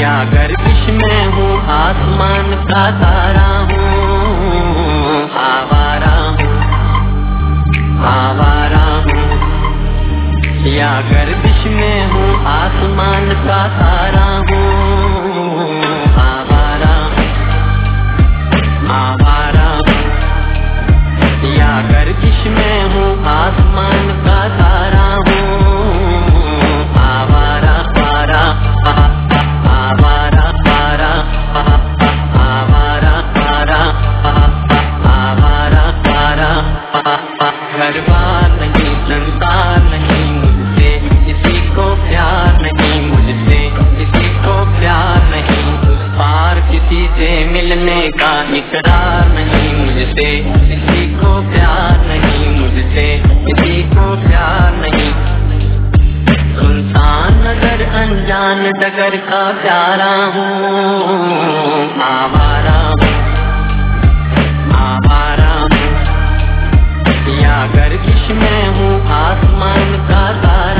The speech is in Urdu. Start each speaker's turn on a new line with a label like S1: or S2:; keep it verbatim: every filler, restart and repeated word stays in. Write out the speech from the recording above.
S1: یا گردش میں ہوں آسمان کا تارا ہوں، آوارہ ہوں آوارہ ہوں، یا گردش میں ہوں آسمان کا تارا ہوں، آوارہ آوارہ ہوں، یا گردش میں ہوں آسمان کا تارا ہوں، آوارہ پارا آوارہ پارا آوارہ پارا آوارہ پارا، گھر بار نہیں سنسار نہیں مجھ سے کسی کو پیار نہیں، مجھ سے کسی کو پیار نہیں، اس پار کسی سے ملنے کا اقرار نہیں، مجھ سے کسی کو پیار نہیں، مجھ سے کسی کو پیار نہیں، سنسان نگر انجان ڈگر کا پیارا ہوں، آوارہ ہوں آوارہ ہوں، یا گردش میں ہوں آسمان کا تارا